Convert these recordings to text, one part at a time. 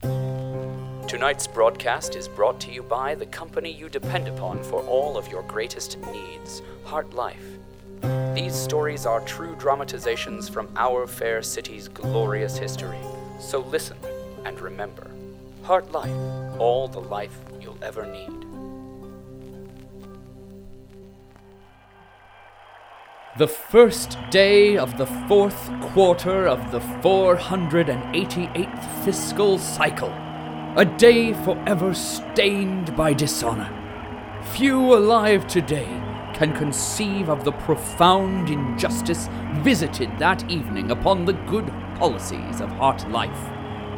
Tonight's broadcast is brought to you by the company you depend upon for all of your greatest needs, Heart Life. These stories are true dramatizations from our fair city's glorious history. So listen and remember, Heart Life, all the life you'll ever need. The first day of the fourth quarter of the 488th fiscal cycle. A day forever stained by dishonor. Few alive today can conceive of the profound injustice visited that evening upon the good policies of Heart Life.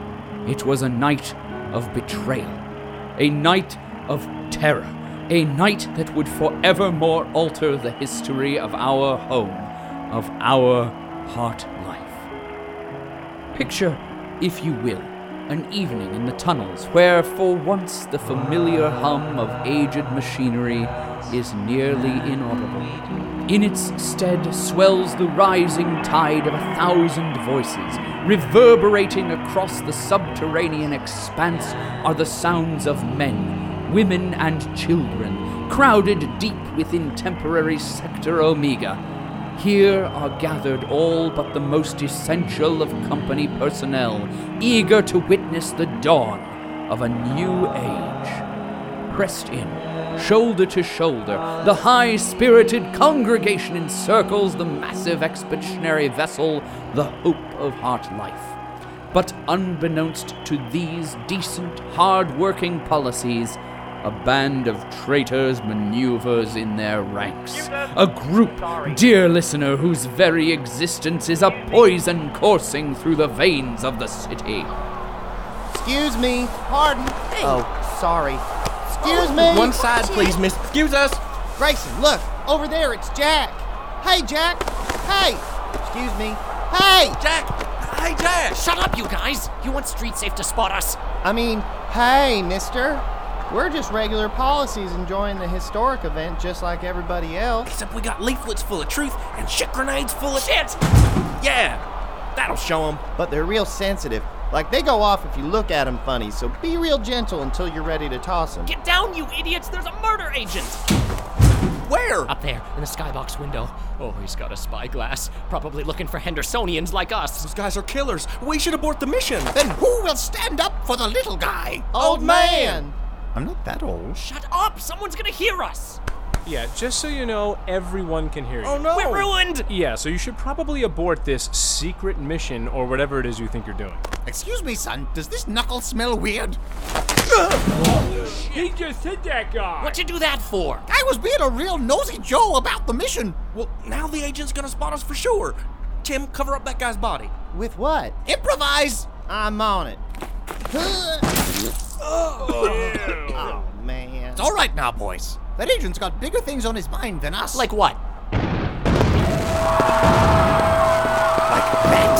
It was a night of betrayal, a night of terror, a night that would forevermore alter the history of our home, of our Heart Life. Picture, if you will, an evening in the tunnels where for once the familiar hum of aged machinery is nearly inaudible. In its stead swells the rising tide of 1,000 voices. Reverberating across the subterranean expanse are the sounds of men, women, and children, crowded deep within temporary Sector Omega. Here are gathered all but the most essential of company personnel, eager to witness the dawn of a new age. Pressed in, shoulder to shoulder, the high-spirited congregation encircles the massive expeditionary vessel, the Hope of Heart Life. But unbeknownst to these decent, hard-working policies, a band of traitors maneuvers in their ranks. A group, dear listener, whose very existence is a poison coursing through the veins of the city. Excuse me. Pardon. Hey. Oh, sorry. Excuse me. One side, please, miss. Excuse us. Grayson, look. Over there, it's Jack. Hey, Jack. Hey. Excuse me. Hey. Jack. Hey, Jack. Shut up, you guys. You want Street Safe to spot us? Hey, mister. We're just regular policies enjoying the historic event just like everybody else. Except we got leaflets full of truth and shit grenades full of shit. Yeah, that'll show them. But they're real sensitive. Like, they go off if you look at them funny, so be real gentle until you're ready to toss them. Get down, you idiots! There's a murder agent! Where? Up there, in the skybox window. Oh, he's got a spyglass. Probably looking for Hendersonians like us. Those guys are killers. We should abort the mission. Then who will stand up for the little guy? Old man! I'm not that old. Shut up! Someone's gonna hear us! Yeah, just so you know, everyone can hear you. Oh no! We're ruined! Yeah, so you should probably abort this secret mission or whatever it is you think you're doing. Excuse me, son. Does this knuckle smell weird? He just hit that guy! What'd you do that for? I was being a real nosy Joe about the mission. Well, now the agent's gonna spot us for sure. Tim, cover up that guy's body. With what? Improvise! I'm on it. Oh, man. It's all right now, boys. That agent's got bigger things on his mind than us. Like what? Like that.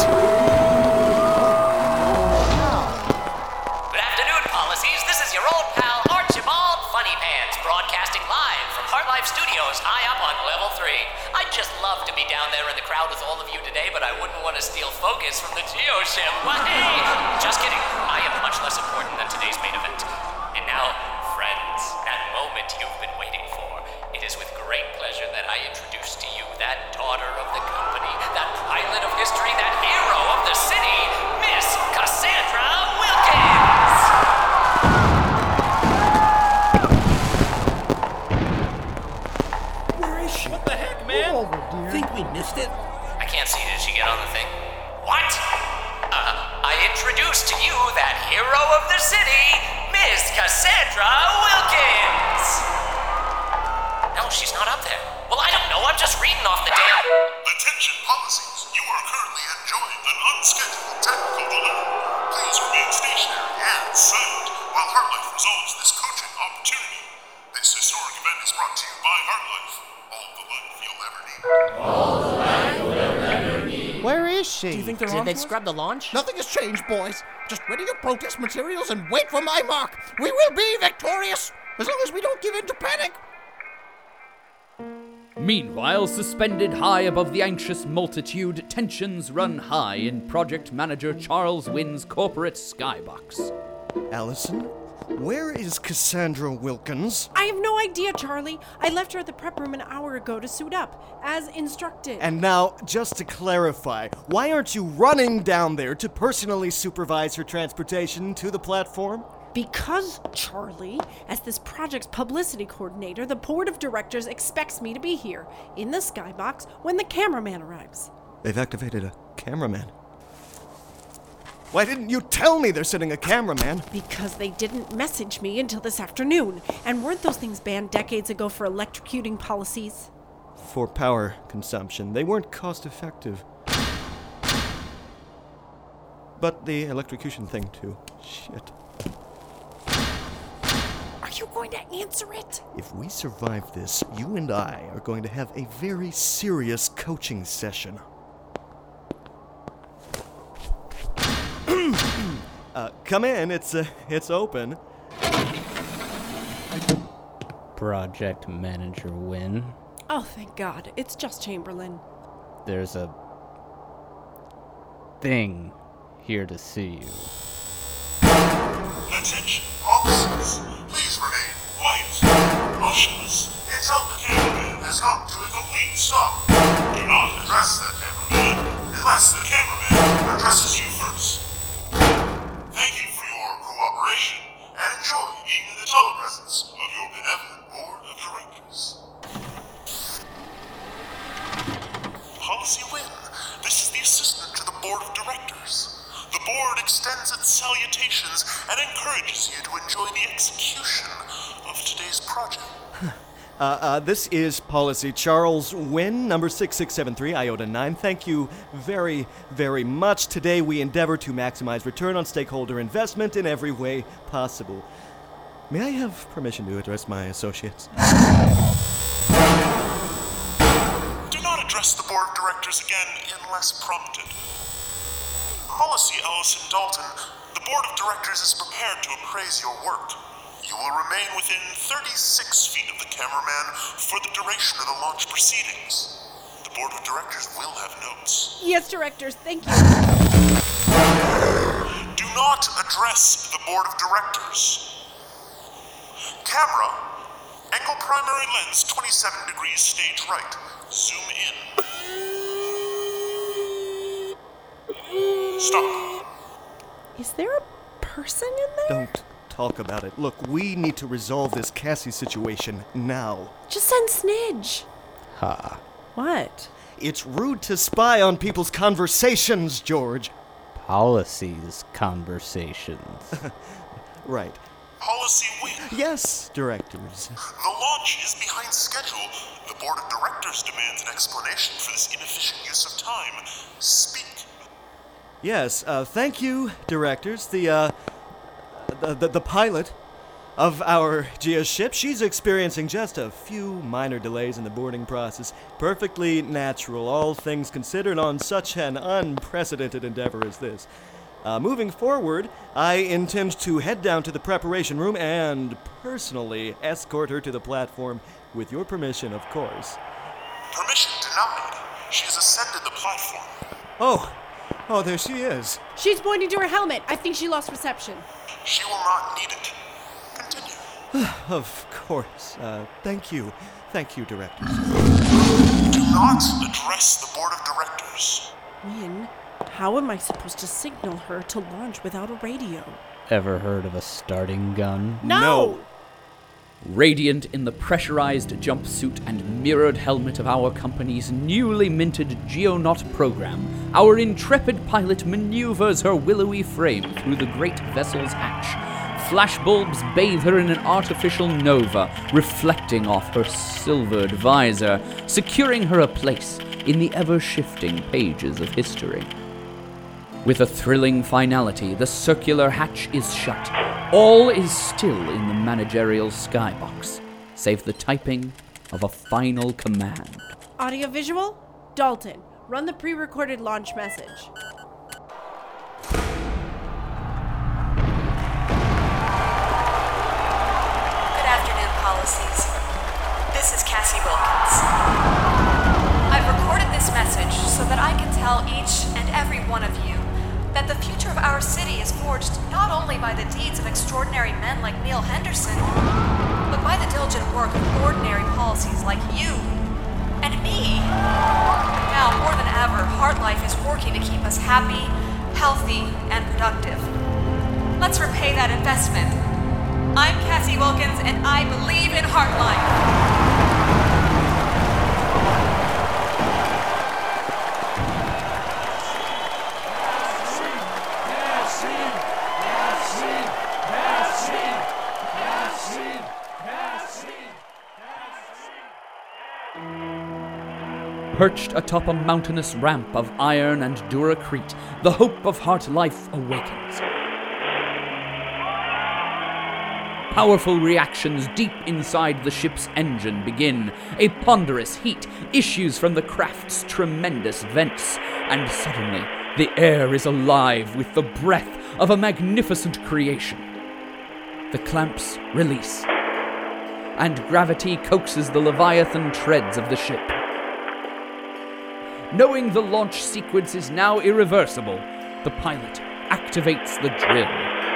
Good afternoon, policies. This is your old pal Archibald Funny Pants, broadcasting live from Heart Life Studios high up on level 3. I'd just love to be down there in the crowd with all of you today, but I wouldn't want to steal focus from the Geo ship. Well, hey! Just kidding. I am much less important than today's main event. And now, friends, that moment you've been waiting for. It is with great pleasure that I introduce to you that daughter of the company, that pilot of history, that hero of the city, Miss Cassandra Wilkins! Where is she? What the heck, man? Over, dear. Think we missed it? I can't see. Did she get on the thing? What? I introduce to you that hero of the city, Miss Cassandra Wilkins! No, she's not up there. Well, I don't know. I'm just reading off the damn... Attention policies. You are currently enjoying an unscheduled technical delay. Please remain stationary and silent while Heartlife resolves this coaching opportunity. This historic event is brought to you by Heartlife. All the life you'll ever need. Where is she? Do you think they're Did on they to us? scrub the launch? Nothing has changed, boys. Just ready your protest materials and wait for my mark. We will be victorious, as long as we don't give in to panic. Meanwhile, suspended high above the anxious multitude, tensions run high in Project Manager Charles Wynn's corporate skybox. Allison, where is Cassandra Wilkins? I have no idea, Charlie. I left her at the prep room an hour ago to suit up, as instructed. And now, just to clarify, why aren't you running down there to personally supervise her transportation to the platform? Because, Charlie, as this project's publicity coordinator, the board of directors expects me to be here, in the skybox, when the cameraman arrives. They've activated a cameraman. Why didn't you tell me they're sending a cameraman? Because they didn't message me until this afternoon. And weren't those things banned decades ago for electrocuting policies? For power consumption. They weren't cost effective. But the electrocution thing, too. Shit. Are you going to answer it? If we survive this, you and I are going to have a very serious coaching session. Come in, it's open. Project Manager Wynn. Oh, thank God. It's just Chamberlain. There's a thing here to see you. Attention, officers. Please remain quiet, motionless, until the cameraman has come to a complete stop. Do not address the cameraman unless the cameraman addresses you first. Thank you for your cooperation, and enjoy being in the telepresence of your benevolent board of directors. Policy Wynn, this is the assistant to the board of directors. The board extends its salutations and encourages you to enjoy the execution of today's project. This is Policy Charles Wynn, number 6673, Iota 9. Thank you very, very much. Today we endeavor to maximize return on stakeholder investment in every way possible. May I have permission to address my associates? Do not address the board of directors again unless prompted. Policy Allison Dalton, the board of directors is prepared to appraise your work. You will remain within 36 feet of the cameraman for the duration of the launch proceedings. The board of directors will have notes. Yes, directors, thank you. Do not address the board of directors. Camera, angle primary lens 27 degrees stage right. Zoom in. Stop. Is there a person in there? Don't talk about it. Look, we need to resolve this Cassie situation now. Just send Snidge. Ha. What? It's rude to spy on people's conversations, George. Policies conversations. Right. Policy Wynn. Yes, directors. The launch is behind schedule. The board of directors demands an explanation for this inefficient use of time. Speak. Yes, thank you, directors. The pilot of our Gia ship, she's experiencing just a few minor delays in the boarding process. Perfectly natural, all things considered, on such an unprecedented endeavor as this. Moving forward, I intend to head down to the preparation room and personally escort her to the platform, with your permission, of course. Permission denied. She has ascended the platform. Oh, there she is. She's pointing to her helmet. I think she lost reception. She will not need it. Continue. Of course. Thank you. Thank you, directors. Do not address the board of directors. Wynn, how am I supposed to signal her to launch without a radio? Ever heard of a starting gun? No! Radiant in the pressurized jumpsuit and mirrored helmet of our company's newly minted Geonaut program, our intrepid pilot maneuvers her willowy frame through the great vessel's hatch. Flashbulbs bathe her in an artificial nova, reflecting off her silvered visor, securing her a place in the ever-shifting pages of history. With a thrilling finality, the circular hatch is shut. All is still in the managerial skybox, save the typing of a final command. Audio-visual? Dalton, run the pre-recorded launch message. Good afternoon, Policies. This is Cassie Wilkins. I've recorded this message so that I can tell each and every one of you that the future of our city is forged not only by the deeds of extraordinary men like Neil Henderson, but by the diligent work of ordinary policies like you and me. Now, more than ever, HeartLife is working to keep us happy, healthy, and productive. Let's repay that investment. I'm Cassie Wilkins, and I believe in HeartLife. Perched atop a mountainous ramp of iron and duracrete, the hope of HeartLife awakens. Powerful reactions deep inside the ship's engine begin. A ponderous heat issues from the craft's tremendous vents, and suddenly the air is alive with the breath of a magnificent creation. The clamps release, and gravity coaxes the Leviathan treads of the ship. Knowing the launch sequence is now irreversible, the pilot activates the drill.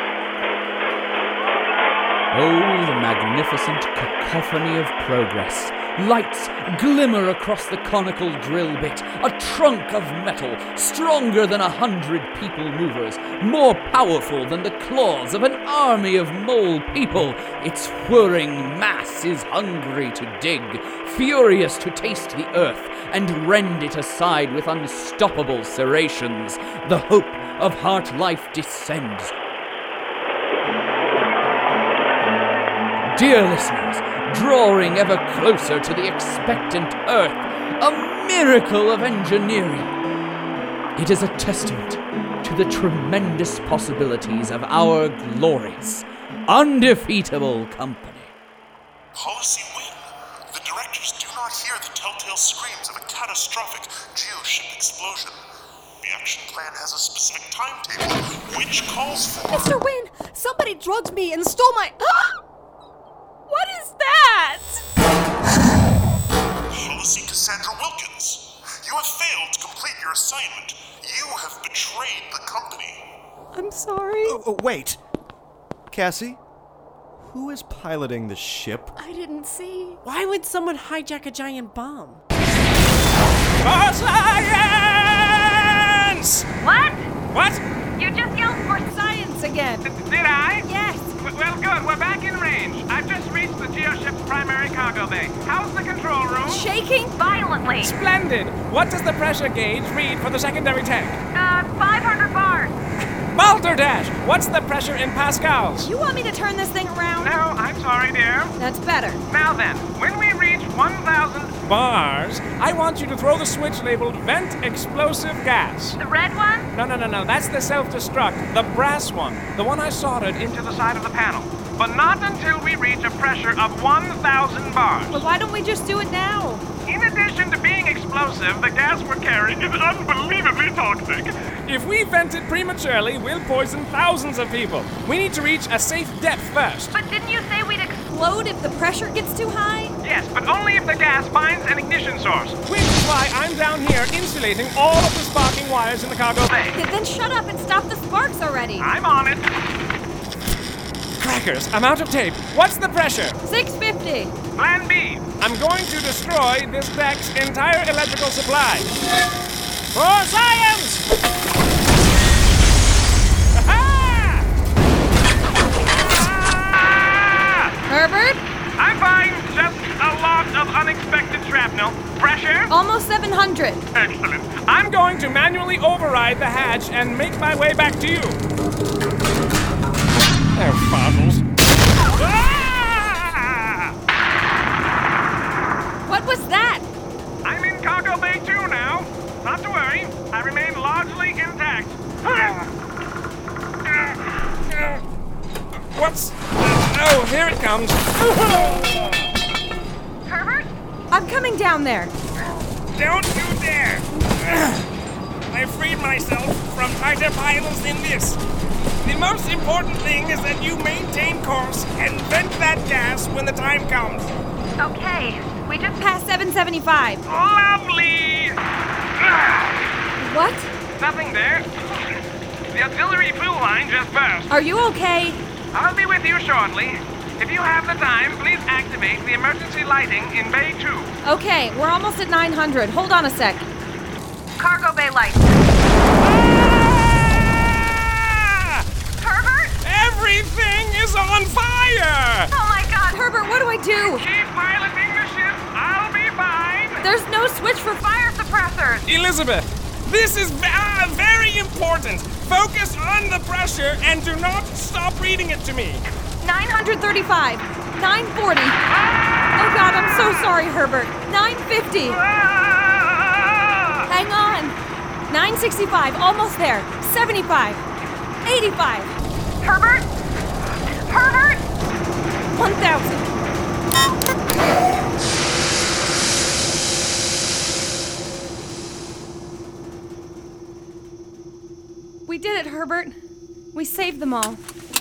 Oh, the magnificent cacophony of progress. Lights glimmer across the conical drill bit, a trunk of metal, stronger than 100 people movers, more powerful than the claws of an army of mole people. Its whirring mass is hungry to dig, furious to taste the earth, and rend it aside with unstoppable serrations. The hope of HeartLife descends. Dear listeners, drawing ever closer to the expectant Earth, a miracle of engineering. It is a testament to the tremendous possibilities of our glorious, undefeatable company. Policy win. The directors do not hear the telltale screams of a catastrophic geoship explosion. The action plan has a specific timetable, which calls for... Mr. Wynn, somebody drugged me and stole my... What is that? Policy Cassandra Wilkins. You have failed to complete your assignment. You have betrayed the company. I'm sorry. Wait. Cassie? Who is piloting the ship? I didn't see. Why would someone hijack a giant bomb? For science! What? What? You just yelled for science again. Did I? Yes. Well, good. We're back in range. I've just reached the geoship's primary cargo bay. How's the control room? Shaking violently. Splendid. What does the pressure gauge read for the secondary tank? 500 bars. Balderdash! What's the pressure in pascals? You want me to turn this thing around? No, I'm sorry, dear. That's better. Now then, when we reach 1,000 bars, I want you to throw the switch labeled Vent Explosive Gas. The red one? No, that's the self-destruct, the brass one, the one I soldered into the side of the panel. But not until we reach a pressure of 1,000 bars. Well, why don't we just do it now? In addition to being explosive, the gas we're carrying is unbelievably toxic. If we vent it prematurely, we'll poison thousands of people. We need to reach a safe depth first. But didn't you say we'd explode if the pressure gets too high? Yes, but only if the gas finds an ignition source. Which is why I'm down here insulating all of the sparking wires in the cargo bay. Then shut up and stop the sparks already. I'm on it. Crackers, I'm out of tape. What's the pressure? 650. Plan B. I'm going to destroy this deck's entire electrical supply. For science! Herbert? I'm fine. Just a lot of unexpected shrapnel. Pressure? Almost 700. Excellent. I'm going to manually override the hatch and make my way back to you. Oh, fossils. What was that? I'm in cargo bay 2 now. Not to worry. I remain largely intact. What's... Oh, here it comes. Herbert? I'm coming down there. Don't you dare. I freed myself from tighter piles than this. The most important thing is that you maintain course and vent that gas when the time comes. Okay, we just Past 775. Lovely! What? Nothing there. The auxiliary fuel line just burst. Are you okay? I'll be with you shortly. If you have the time, please activate the emergency lighting in Bay 2. Okay, we're almost at 900. Hold on a sec. Cargo bay lights. Herbert? Everything is on fire! Oh my god! Herbert, what do I do? Keep piloting the ship. I'll be fine. There's no switch for Fire suppressors! Elizabeth, this is very important. Focus on the pressure and do not stop reading it to me. 935. 940. Oh god, I'm so sorry, Herbert. 950. Hang on. 965, almost there. 75. 85. Herbert? Herbert? 1,000. We did it, Herbert. We saved them all.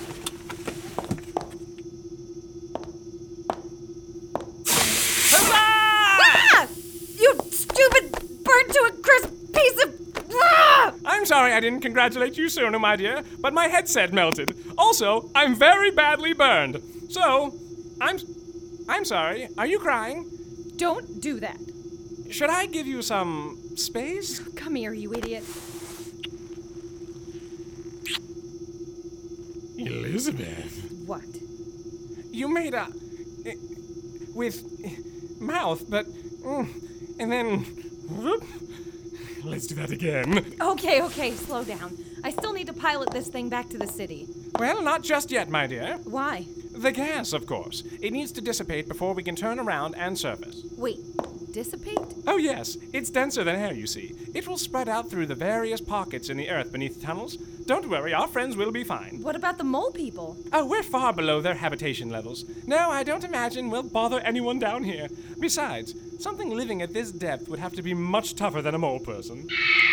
Ah! You stupid, burnt to a crisp piece of... Ah! I'm sorry I didn't congratulate you sooner, my dear, but my headset melted. Also, I'm very badly burned. So, I'm sorry. Are you crying? Don't do that. Should I give you some space? Come here, you idiot. Elizabeth. What? You made a... with mouth, but... and then... whoop. Let's do that again. Okay, slow down. I still need to pilot this thing back to the city. Well, not just yet, my dear. Why? The gas, of course. It needs to dissipate before we can turn around and surface. Wait, dissipate? Oh, yes. It's denser than air, you see. It will spread out through the various pockets in the earth beneath the tunnels. Don't worry, our friends will be fine. What about the mole people? Oh, we're far below their habitation levels. No, I don't imagine we'll bother anyone down here. Besides, something living at this depth would have to be much tougher than a mole person.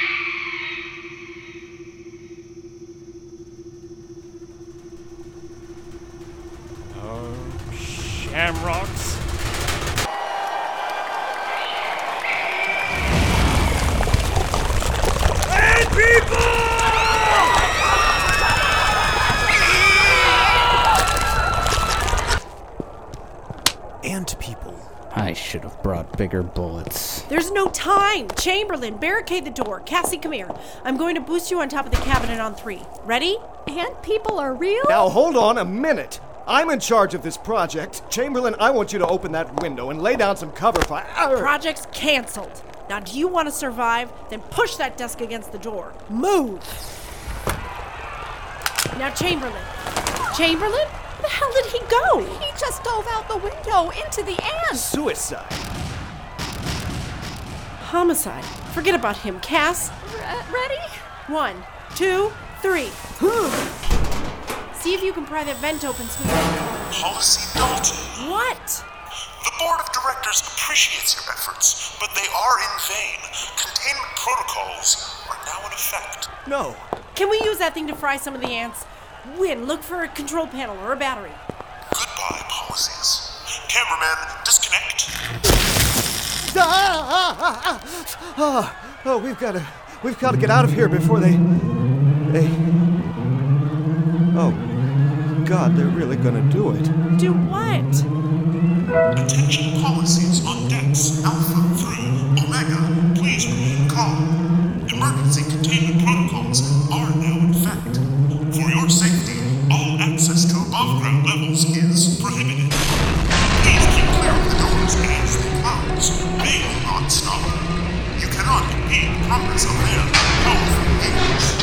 Oh, shamrocks. Ant people! Ant people. I should have brought bigger bullets. There's no time! Chamberlain, barricade the door. Cassie, come here. I'm going to boost you on top of the cabinet on 3. Ready? Ant people are real? Now hold on a minute. I'm in charge of this project. Chamberlain, I want you to open that window and lay down some cover fire. Project's canceled. Now, do you want to survive? Then push that desk against the door. Move! Now, Chamberlain. Chamberlain? Where the hell did he go? He just dove out the window into the ants. Suicide. Homicide. Forget about him. Cass? Ready? 1, 2, 3. See if you can pry that vent open, sweetheart. Policy Dalton. What? The board of directors appreciates your efforts, but they are in vain. Containment protocols are now in effect. No. Can we use that thing to fry some of the ants? Win, look for a control panel or a battery. Goodbye, policies. Cameraman, disconnect. Oh, we've got to get out of here before they. Oh, God, they're really gonna do it. Do what? Attention policies on decks Alpha 3, Omega. Please remain calm. Emergency containment protocols are now in effect. For your safety, all access to above-ground levels is prohibited. Please keep clear of the doors as they close. They will not stop. You cannot impede progress of their powerful vehicles.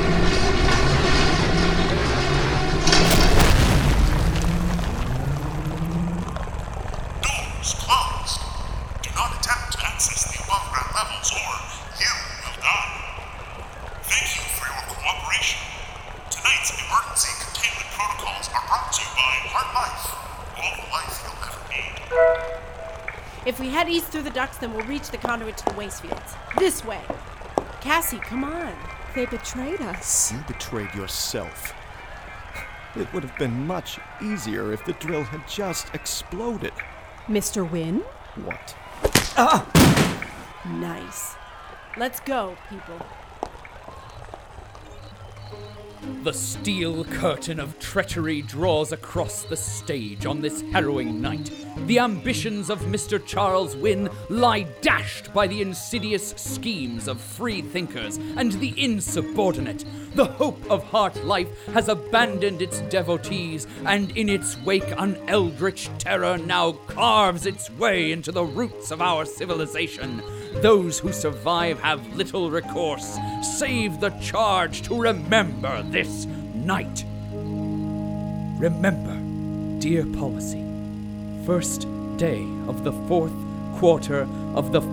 Doors closed. Do not attempt to access the above-ground levels or you will die. Thank you for your cooperation. Tonight's emergency containment protocols are brought to you by HeartLife. All the life you'll ever need. If we head east through the ducts, then we'll reach the conduit to the waste fields. This way. Cassie, come on. They betrayed us. You betrayed yourself. It would have been much easier if the drill had just exploded. Mr. Wynn? What? Nice. Let's go, people. The steel curtain of treachery draws across the stage on this harrowing night. The ambitions of Mr. Charles Wynne lie dashed by the insidious schemes of free thinkers and the insubordinate. The hope of Heartlife has abandoned its devotees, and in its wake an eldritch terror now carves its way into the roots of our civilization. Those who survive have little recourse, save the charge to remember this night. Remember, dear policy, first day of the fourth quarter of the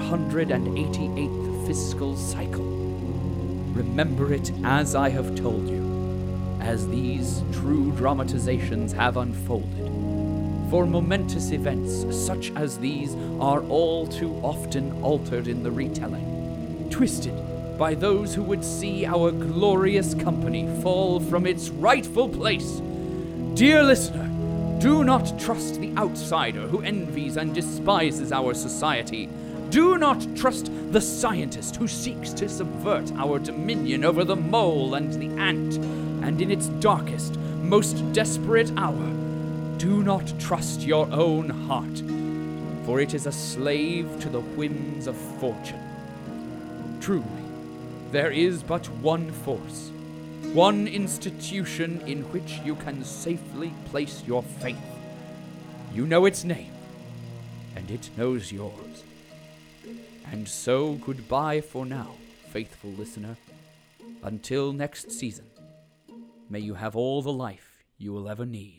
488th fiscal cycle. Remember it as I have told you, as these true dramatizations have unfolded. For momentous events such as these are all too often altered in the retelling, twisted by those who would see our glorious company fall from its rightful place. Dear listener, do not trust the outsider who envies and despises our society. Do not trust the scientist who seeks to subvert our dominion over the mole and the ant. And in its darkest, most desperate hour, do not trust your own heart, for it is a slave to the whims of fortune. Truly, there is but one force, one institution in which you can safely place your faith. You know its name, and it knows yours. And so goodbye for now, faithful listener. Until next season, may you have all the life you will ever need.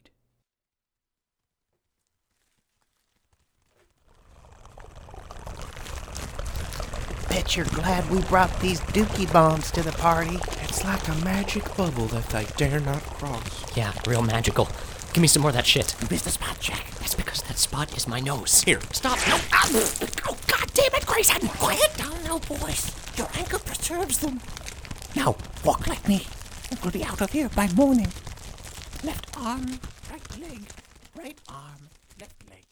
Bet you're glad we brought these dookie bombs to the party. It's like a magic bubble that they dare not cross. Yeah, real magical. Give me some more of that shit. You missed the spot, Jack. That's because that spot is my nose. Here. Stop. No. Oh, God damn it, Grayson. Quiet down now, boys. Your ankle preserves them. Now, walk like me. We'll be out of here by morning. Left arm, right leg. Right arm, left leg.